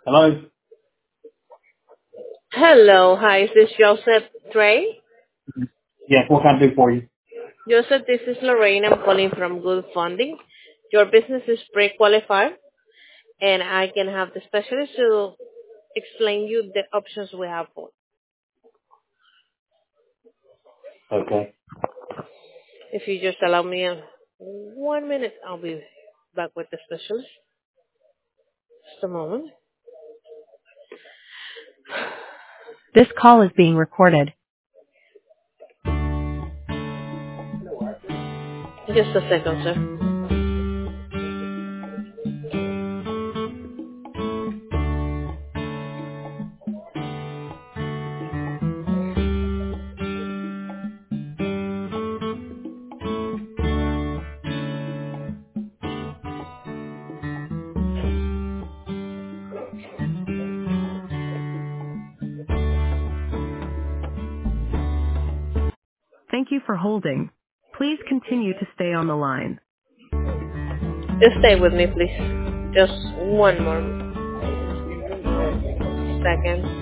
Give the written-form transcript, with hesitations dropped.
Hello? Hello, hi, is this Joseph Trey? Yes, what can I do for you? Joseph, this is Lorraine. I'm calling from Good Funding. Your business is pre-qualified, and I can have the specialist to explain you the options we have for. Okay. If you just allow me 1 minute, I'll be back with the specialist. Just a moment. This call is being recorded. Just a second, sir. Thank you for holding. Please continue to stay on the line. Just stay with me, please. Just one more second.